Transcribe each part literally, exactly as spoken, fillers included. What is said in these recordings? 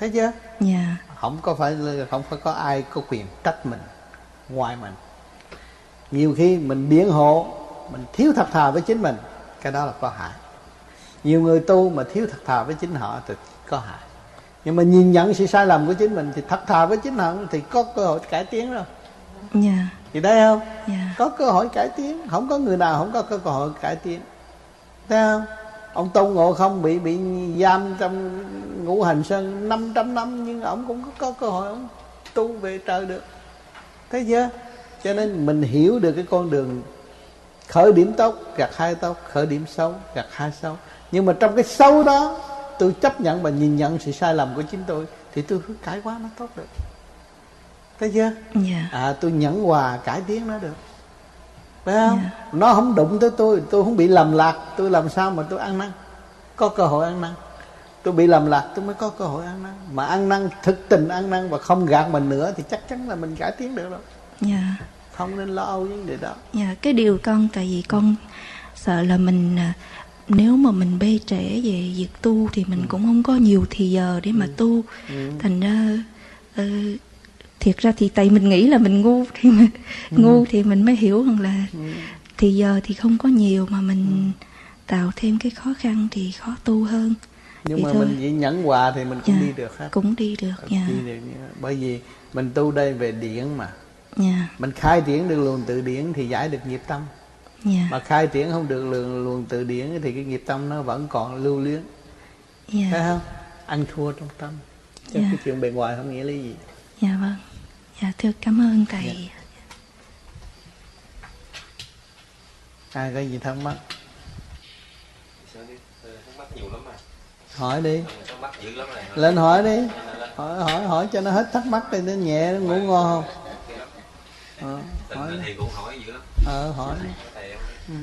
thấy chưa? Dạ. Không có phải không phải có ai có quyền trách mình ngoài mình. Nhiều khi mình biện hộ, mình thiếu thật thà với chính mình, cái đó là có hại. Nhiều người tu mà thiếu thật thà với chính họ thì có hại. Nhưng mà nhìn nhận sự sai lầm của chính mình thì thật thà với chính họ thì có cơ hội cải tiến rồi. Dạ. Thì thấy không? Dạ. Có cơ hội cải tiến. Không có người nào không có cơ hội cải tiến. Thấy không? Ông Tôn Ngộ Không bị bị giam trong Ngũ Hành Sơn năm trăm năm, nhưng ông cũng có, có cơ hội ông tu về trời được. Thấy chưa? Cho nên mình hiểu được cái con đường khởi điểm tốt gặt hai tốt, khởi điểm xấu gặt hai xấu. Nhưng mà trong cái xấu đó tôi chấp nhận và nhìn nhận sự sai lầm của chính tôi, thì tôi cứ cải quá nó tốt được. Thấy chưa? Dạ. À, tôi nhẫn hòa cải tiến nó được. Phải không? Dạ. Nó không đụng tới tôi, tôi không bị lầm lạc, tôi làm sao mà tôi ăn năn? Có cơ hội ăn năn. Tôi bị lầm lạc tôi mới có cơ hội ăn năn. Mà ăn năn, thực tình ăn năn và không gạt mình nữa thì chắc chắn là mình cải tiến được rồi. Dạ. Không nên lo âu vấn đề đó. Dạ, cái điều con, tại vì con sợ là mình, nếu mà mình bê trễ về việc tu thì mình ừ. cũng không có nhiều thì giờ để mà ừ. tu. Ừ. Thành ra uh, thiệt ra thì tại mình nghĩ là mình ngu thì mình, ừ. ngu thì mình mới hiểu rằng là ừ. thì giờ thì không có nhiều, mà mình ừ. tạo thêm cái khó khăn thì khó tu hơn. Nhưng thì mà thôi. mình chỉ nhẫn hòa thì mình cũng dạ. đi được hết. Cũng đi được. Dạ. Đi được. Bởi vì mình tu đây về điển mà. Dạ. Mình khai triển được luồng tự điển thì giải được nghiệp tâm. Dạ. Mà khai triển không được luồng, luồng tự điển thì cái nghiệp tâm nó vẫn còn lưu luyến. Dạ. Thấy không? Ăn thua trong tâm. Chứ dạ. cái chuyện bề ngoài không nghĩa lý gì. Dạ vâng. Dạ thưa cảm ơn thầy. Dạ. Ai có gì thắc mắc? Thắc mắc nhiều lắm mà. Hỏi đi. Thắc mắc dữ lắm này. Lên hỏi đi. Hỏi hỏi hỏi cho nó hết thắc mắc đi, nó nhẹ, nó ngủ ngon không? Ờ, hỏi. Thì cũng hỏi dữ lắm. Ờ, hỏi. Ừ.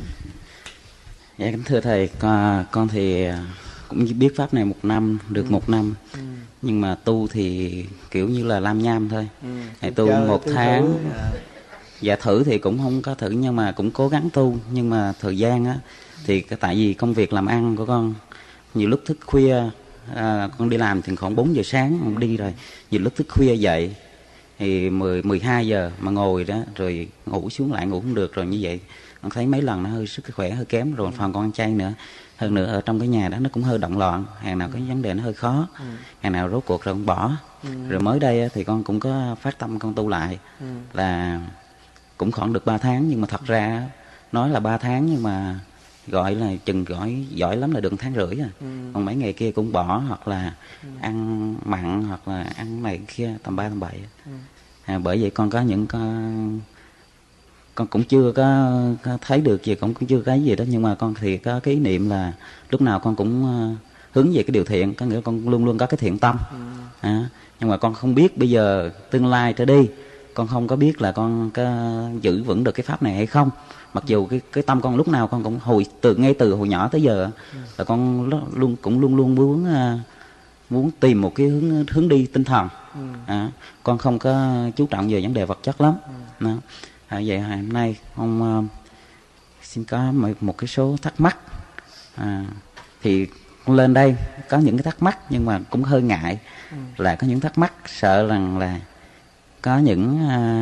Dạ kính thưa thầy, con, con thì cũng biết pháp này một năm, được ừ. một năm. Ừ. Nhưng mà tu thì kiểu như là lam nham thôi. Ừ. Thầy tu Chờ một tháng. À. Dạ thử thì cũng không có thử, nhưng mà cũng cố gắng tu. Nhưng mà thời gian á thì tại vì công việc làm ăn của con, nhiều lúc thức khuya, à, con đi làm thì khoảng bốn giờ sáng con đi rồi, nhiều lúc thức khuya dậy thì mười, mười hai giờ mà ngồi đó rồi ngủ xuống lại ngủ không được, rồi như vậy con thấy mấy lần nó hơi sức khỏe hơi kém rồi. Phần con ăn chay nữa, hơn nữa ở trong cái nhà đó nó cũng hơi động loạn, hàng nào có vấn đề nó hơi khó, ừ. hàng nào rốt cuộc rồi con bỏ. Ừ. Rồi mới đây thì con cũng có phát tâm con tu lại, ừ. là cũng khoảng được ba tháng, nhưng mà thật ra nói là ba tháng nhưng mà gọi là chừng gọi giỏi lắm là được tháng rưỡi à. Ừ. Còn mấy ngày kia cũng bỏ, hoặc là ừ. ăn mặn, hoặc là ăn này kia tầm ba tầm bảy. Ừ. À, bởi vậy con có những con con cũng chưa có, có thấy được gì, cũng, cũng chưa cái gì đó, nhưng mà con thì có cái ý niệm là lúc nào con cũng uh, hướng về cái điều thiện, có nghĩa con luôn luôn có cái thiện tâm. Ừ. À, nhưng mà con không biết bây giờ tương lai trở đi, con không có biết là con có giữ vững được cái pháp này hay không. Mặc dù cái cái tâm con lúc nào con cũng hồi từ ngay từ hồi nhỏ tới giờ ừ. là con luôn cũng luôn luôn muốn uh, muốn tìm một cái hướng hướng đi tinh thần. Ừ. À, con không có chú trọng về vấn đề vật chất lắm. Ừ. Đó. À, vậy hôm nay con uh, xin có một, một cái số thắc mắc. À, thì con lên đây có những cái thắc mắc nhưng mà cũng hơi ngại. Ừ. Là có những thắc mắc sợ rằng là có những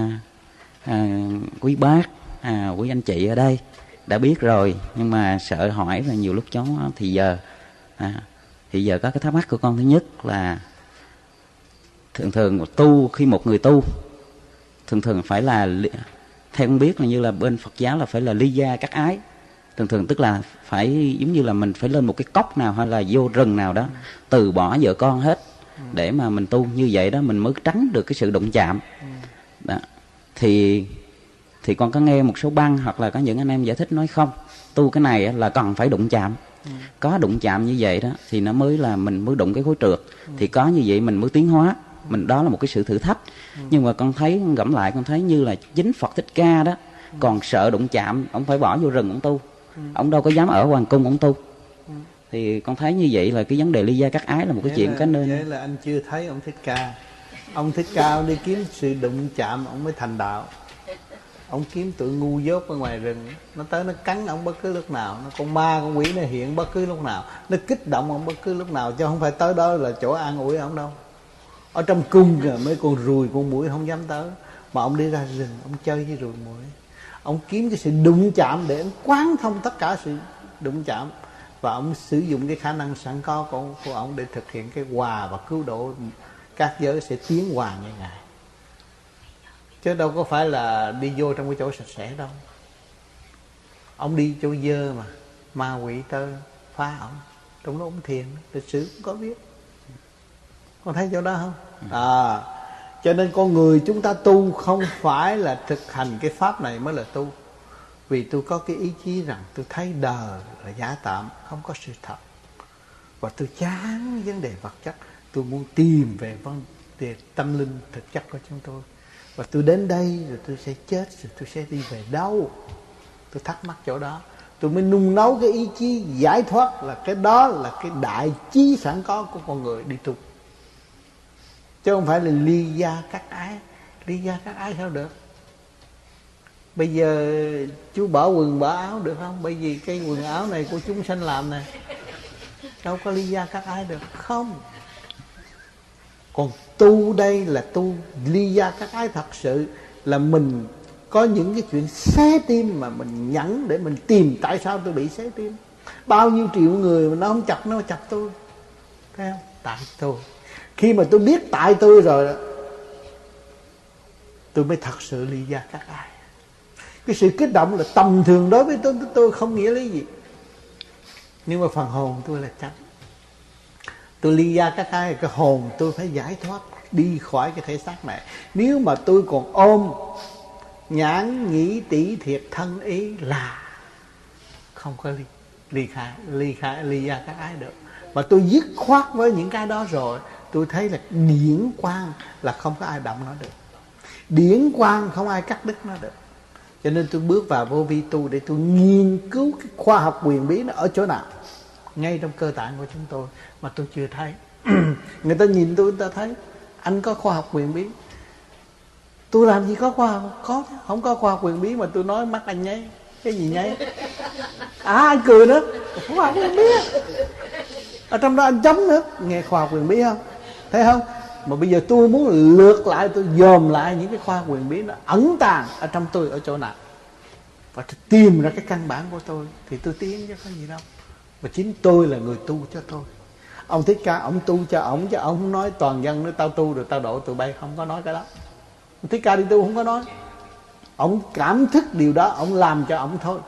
uh, uh, quý bác, à, quý anh chị ở đây đã biết rồi, nhưng mà sợ hỏi là nhiều lúc cháu thì giờ à, thì giờ có cái thắc mắc của con. Thứ nhất là thường thường tu, khi một người tu thường thường phải là, theo con biết là như là bên Phật giáo là phải là ly gia cắt ái, thường thường tức là phải giống như là mình phải lên một cái cốc nào hay là vô rừng nào đó, từ bỏ vợ con hết để mà mình tu. Như vậy đó mình mới tránh được cái sự đụng chạm. Đó. Thì thì con có nghe một số băng hoặc là có những anh em giải thích nói không, tu cái này là cần phải đụng chạm. Ừ. Có đụng chạm như vậy đó thì nó mới là mình mới đụng cái khối trượt. Ừ. Thì có như vậy mình mới tiến hóa. Mình đó là một cái sự thử thách. Ừ. Nhưng mà con thấy, con gẫm lại con thấy như là chính Phật Thích Ca đó, ừ. còn sợ đụng chạm, ông phải bỏ vô rừng ông tu. Ừ. Ông đâu có dám ở hoàng cung ông tu. Ừ. Thì con thấy như vậy là cái vấn đề ly gia cắt ái là một cái vậy chuyện cái nên. Vậy là anh chưa thấy ông Thích Ca. Ông Thích Ca ông đi kiếm sự đụng chạm ông mới thành đạo. Ông kiếm tụi ngu dốt ở ngoài rừng, nó tới nó cắn ông bất cứ lúc nào, nó con ma con quỷ nó hiện bất cứ lúc nào, nó kích động ông bất cứ lúc nào, chứ không phải tới đó là chỗ an ủi ông đâu. Ở trong cung kìa, mấy con ruồi con muỗi không dám tới. Mà ông đi ra rừng, ông chơi với ruồi muỗi. Ông kiếm cái sự đụng chạm để ông quán thông tất cả sự đụng chạm. Và ông sử dụng cái khả năng sẵn có của, của ông để thực hiện cái hòa và cứu độ các giới sẽ tiến hòa như Ngài. Chứ đâu có phải là đi vô trong cái chỗ sạch sẽ đâu. Ông đi chỗ dơ mà ma quỷ tới phá ông. Trong đó ông thiền, lịch sử cũng có biết. Con thấy chỗ đó không? À, cho nên con người chúng ta tu không phải là thực hành cái pháp này mới là tu. Vì tôi có cái ý chí rằng tôi thấy đời là giả tạm, không có sự thật. Và tôi chán vấn đề vật chất. Tôi muốn tìm về vấn đề tâm linh thực chất của chúng tôi. Và tôi đến đây rồi tôi sẽ chết, rồi tôi sẽ đi về đâu? Tôi thắc mắc chỗ đó. Tôi mới nung nấu cái ý chí giải thoát, là cái đó là cái đại chí sẵn có của con người đi tu. Chứ không phải là ly gia các ái. Ly gia các ái sao được? Bây giờ chú bỏ quần bỏ áo được không? Bởi vì cái quần áo này của chúng sanh làm nè. Đâu có ly gia các ái được. Không. Còn tu đây là tu ly gia các ái thật sự. Là mình có những cái chuyện xé tim mà mình nhẫn để mình tìm tại sao tôi bị xé tim. Bao nhiêu triệu người mà nó không chọc, nó chọc tôi. Thấy không? Tại tôi. Khi mà tôi biết tại tôi rồi đó, tôi mới thật sự ly gia các ái. Cái sự kích động là tầm thường đối với tôi, tôi không nghĩa lý gì. Nhưng mà phần hồn tôi là tránh. Tôi ly gia các ái, cái hồn tôi phải giải thoát đi khỏi cái thể xác này. Nếu mà tôi còn ôm nhãn nhĩ tỷ thiệt thân ý là không có ly ly khai ly khai ly gia các ái được. Mà tôi dứt khoát với những cái đó rồi, tôi thấy là điển quang là không có ai động nó được. Điển quang không ai cắt đứt nó được. Cho nên tôi bước vào vô vi tu để tôi nghiên cứu cái khoa học quyền bí nó ở chỗ nào. Ngay trong cơ tạng của chúng tôi mà tôi chưa thấy. Người ta nhìn tôi, người ta thấy anh có khoa học quyền bí. Tôi làm gì có khoa học? Có chứ. Không có khoa học quyền bí mà tôi nói mắt anh nháy. Cái gì nháy? À, anh cười nữa. Khoa học quyền bí. Ở trong đó anh chấm nữa. Nghe khoa học quyền bí không? Thấy không? Mà bây giờ tôi muốn lược lại, tôi dòm lại những cái khoa học quyền bí nó ẩn tàng ở trong tôi ở chỗ nào. Và tôi tìm ra cái căn bản của tôi thì tôi tiến chứ có gì đâu. Và chính tôi là người tu cho tôi. Ông Thích Ca, ông tu cho ông, chứ ông không nói toàn dân nói tao tu rồi tao độ tụi bay, không có nói cái đó. Ông Thích Ca đi tu không có nói. Ông cảm thức điều đó, ông làm cho ông thôi.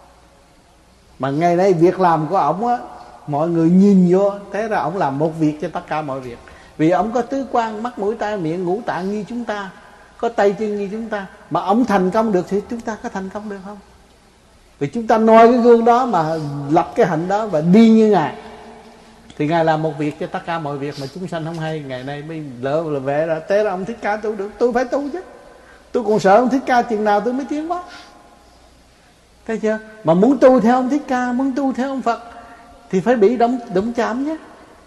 Mà ngày nay việc làm của ông á, mọi người nhìn vô, thế ra ông làm một việc cho tất cả mọi việc. Vì ông có tứ quan, mắt mũi tai miệng ngũ tạng như chúng ta, có tay chân như chúng ta. Mà ông thành công được thì chúng ta có thành công được không? Vì chúng ta noi cái gương đó mà lập cái hạnh đó và đi như Ngài, thì Ngài làm một việc cho tất cả mọi việc mà chúng sanh không hay. Ngày nay mới lỡ là về ra té ra ông Thích Ca tu được. Tôi phải tu chứ. Tôi còn sợ ông Thích Ca chừng nào tôi mới tiến quá. Thấy chưa? Mà muốn tu theo ông Thích Ca, muốn tu theo ông Phật thì phải bị đụng, đụng chạm nhé.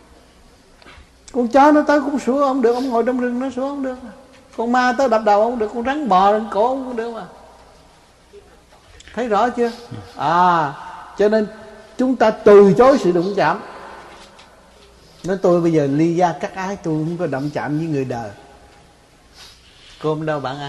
Con chó nó tới cũng sủa ông được, ông ngồi trong rừng nó sủa ông được. Con ma tới đập đầu ông được, con rắn bò lên cổ ông cũng được mà. Thấy rõ chưa? À, cho nên chúng ta từ chối sự đụng chạm. Nói tôi bây giờ ly gia cắt ái, tôi không có động chạm với người đời. Cơm đâu bạn ăn?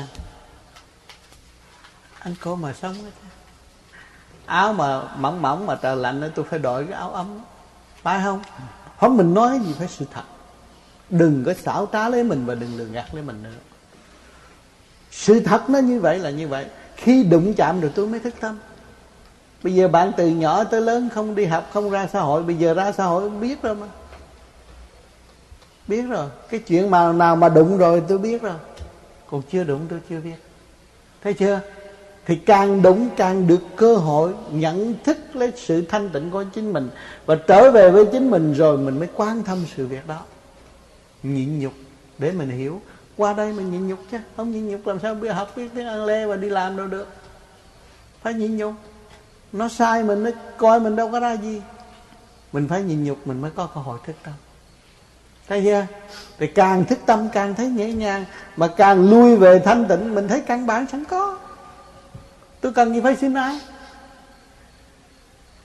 Ăn cơm mà sống hết. Áo mà mỏng mỏng mà trời lạnh tôi phải đội cái áo ấm. Phải không? Không, mình nói gì phải sự thật. Đừng có xảo trá lấy mình và đừng lừa gạt lấy mình nữa. Sự thật nó như vậy là như vậy. Khi đụng chạm rồi tôi mới thức tâm. Bây giờ bạn từ nhỏ tới lớn không đi học, không ra xã hội, bây giờ ra xã hội biết rồi mà. Biết rồi. Cái chuyện mà nào mà đụng rồi tôi biết rồi. Còn chưa đụng tôi chưa biết. Thấy chưa? Thì càng đụng càng được cơ hội nhận thức lấy sự thanh tịnh của chính mình, và trở về với chính mình rồi mình mới quán thâm sự việc đó. Nhịn nhục để mình hiểu. Qua đây mình nhịn nhục chứ. Không nhịn nhục làm sao biết học biết tiếng Anh lê và đi làm đâu được. Phải nhịn nhục. Nó sai mình, nó coi mình đâu có ra gì. Mình phải nhịn nhục mình mới có cơ hội thức tâm. Thấy chưa? Thì càng thức tâm càng thấy nhẹ nhàng. Mà càng lui về thanh tịnh mình thấy căn bản sẵn có. Tôi cần gì phải xin ai?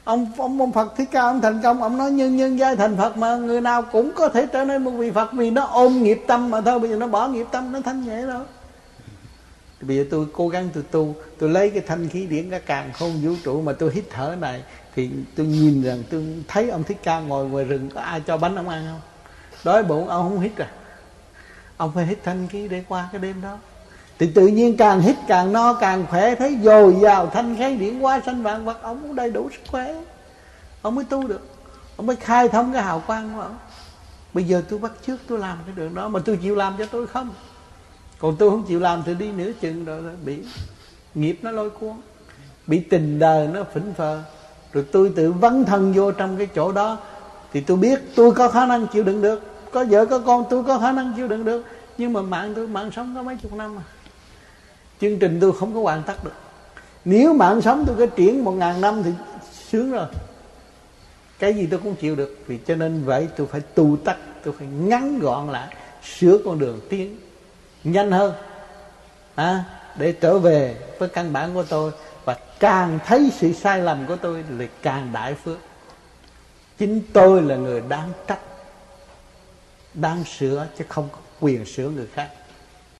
Ông, ông ông Phật Thích Ca ông thành công, ông nói nhân nhân giai thành Phật, mà người nào cũng có thể trở nên một vị Phật vì nó ôm nghiệp tâm mà thôi. Bây giờ nó bỏ nghiệp tâm, nó thanh nhẹ rồi. Bây giờ tôi cố gắng tôi tu, tôi lấy cái thanh khí điển cả càn khôn vũ trụ mà tôi hít thở này, thì tôi nhìn rằng tôi thấy ông Thích Ca ngồi ngoài rừng, có ai cho bánh ông ăn không? Đói bụng ông không hít à? Ông phải hít thanh khí để qua cái đêm đó. Thì tự nhiên càng hít càng no, càng khỏe, thấy dồi dào thanh khí điển hóa sanh vạn vật, ông cũng đầy đủ sức khỏe, ông mới tu được, ông mới khai thông cái hào quang của ông. Bây giờ tôi bắt chước tôi làm cái đường đó, mà tôi chịu làm cho tôi không. Còn tôi không chịu làm thì đi nửa chừng rồi bị nghiệp nó lôi cuốn, bị tình đời nó phỉnh phờ. Rồi tôi tự vấn thân vô trong cái chỗ đó, thì tôi biết tôi có khả năng chịu đựng được, có vợ có con tôi có khả năng chịu đựng được. Nhưng mà mạng tôi, mạng sống có mấy chục năm mà, chương trình tôi không có hoàn tất được. Nếu mạng sống tôi có triển một ngàn năm thì sướng rồi, cái gì tôi cũng chịu được. Vì cho nên vậy tôi phải tu tắc, tôi phải ngắn gọn lại, sửa con đường tiến nhanh hơn à, để trở về với căn bản của tôi. Và càng thấy sự sai lầm của tôi là càng đại phước. Chính tôi là người đáng trách, đáng sửa, chứ không có quyền sửa người khác.